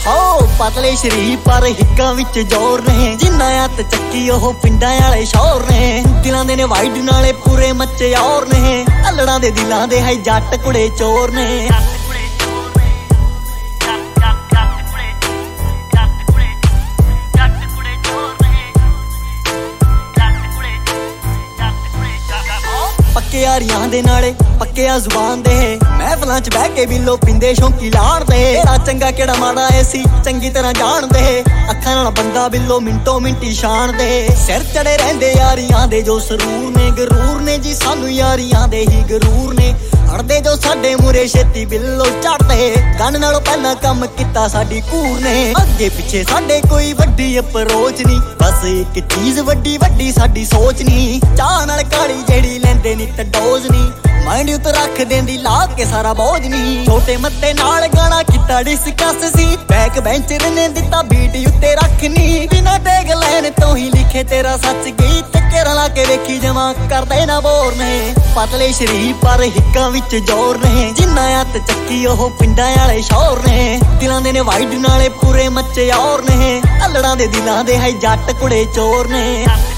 ਹੋ ਪਤਲੇ ਸ਼ਰੀਰ ਪਰ ਹਿੱਕਾਂ ਵਿੱਚ ਜ਼ੋਰ ਨੇ, ਜਿੰਨਾ ਹੱਥ ਚੱਕੀ ਉਹ ਪਿੰਡਾਂ ਵਾਲੇ ਸ਼ੌਰ ਨੇ। ਦਿਲਾਂ ਦੇ ਨੇ ਵਾਈਡ ਨਾਲੇ ਪੂਰੇ ਮੱਚੇ ਔਰ ਨੇ, ਅਲੜਾਂ ਦੇ ਦਿਲਾਂ ਦੇ ਹੈ ਜੱਟ ਕੁੜੇ ਚੋਰ ਨੇ। ਪੱਕੇ ਯਾਰੀਆਂ ਦੇ ਨਾਲੇ ਪੱਕਿਆ ਜ਼ੁਬਾਨ ਦੇ, ਮਹਿਫਲਾਂ 'ਚ ਬਹਿ ਕੇ ਬਿੱਲੋ ਪਿੰਦੇ ਸ਼ੌਂਕੀ ਲਾਣ ਦੇ। ਤੇਰਾ ਚੰਗਾ ਕਿਹੜਾ ਮਾੜਾ ਏ ਸੀ ਚੰਗੀ ਤਰ੍ਹਾਂ ਜਾਣਦੇ, ਅੱਖਾਂ ਨਾਲ ਬੰਦਾ ਬਿੱਲੋ ਮਿੰਟੋ ਮਿੰਟੀ ਸ਼ਾਨ ਦੇ। ਸਿਰ ਚੜੇ ਰਹਿੰਦੇ ਯਾਰੀਆਂ ਦੇ ਜੋ ਸਰੂਰ ਨੇ, ਗਰੂਰ ਨੇ ਜੀ ਸਾਨੂੰ ਯਾਰੀਆਂ ਦੇ ਹੀ ਗਰੂਰ ਨੇ। ਅੜਦੇ ਜੋ ਸਾਡੇ ਮੂਰੇ ਛੇਤੀ ਬਿੱਲੋ ਚੜਦੇ, ਗਨ ਨਾਲੋਂ ਪਹਿਲਾਂ ਕੰਮ ਕੀਤਾ ਸਾਡੀ ਕੂਰ ਨੇ। ਅੱਗੇ ਪਿੱਛੇ ਸਾਡੇ ਕੋਈ ਵੱਡੀ ਅਪਰੋਚ ਨਹੀਂ, ਬਸ ਇੱਕ ਚੀਜ਼ ਵੱਡੀ ਵੱਡੀ ਸਾਡੀ ਸੋਚ ਨਹੀਂ। ਚਾਹ ਨਾਲ ਕਾਲੀ ਜਿਹੜੀ ਲੈਂਦੇ ਨੀ ਤੇ ਡੋਜ਼ ਨਹੀਂ, ਮਾਈਂਡ ਉੱਤੇ ਰੱਖ ਦੇਂਦੀ ਲਾ ਕੇ ਸਾਰਾ ਬੋਝ ਨਹੀਂ। ਛੋਟੇ ਮੱਤੇ ਨਾਲ ਗਾਣਾ ਕੀਤਾ ਡਿਸਕਸ ਸੀ, ਬੈਕ ਬੈਂਚਰ ਨੇ ਦਿੱਤਾ ਬੀਟ ਉੱਤੇ ਰੱਖਨੀ। ਬਿਨਾਂ ਟੈਗ ਲਾਈਨ ਤੋਂ ਹੀ ਲਿਖੇ ਤੇਰਾ ਸੱਚ ਗੀਤ, ਘੇਰਾ ਲਾ ਕੇ ਵੇਖੀ ਜਮਾ ਕਰਦੇ ਨਾ ਬੋਰ ਨੇ। ਪਤਲੇ ਸ਼ਰੀਰ ਪਰ ਹਿੱਕਾਂ ਵਿੱਚ ਜ਼ੋਰ ਨੇ, ਜਿੰਨਾ ਹੱਥ ਚੱਕੀ ਉਹ ਪਿੰਡਾਂ ਵਾਲੇ ਸ਼ੌਰ ਨੇ। ਦਿਲਾਂ ਦੇ ਨੇ ਵਾਈਡ ਨਾਲੇ ਪੂਰੇ ਮੱਚੇ ਔਰ ਨੇ, ਅਲੜਾਂ ਦੇ ਦਿਲਾਂ ਦੇ ਹੈ ਜੱਟ ਕੁੜੇ ਚੋਰ ਨੇ।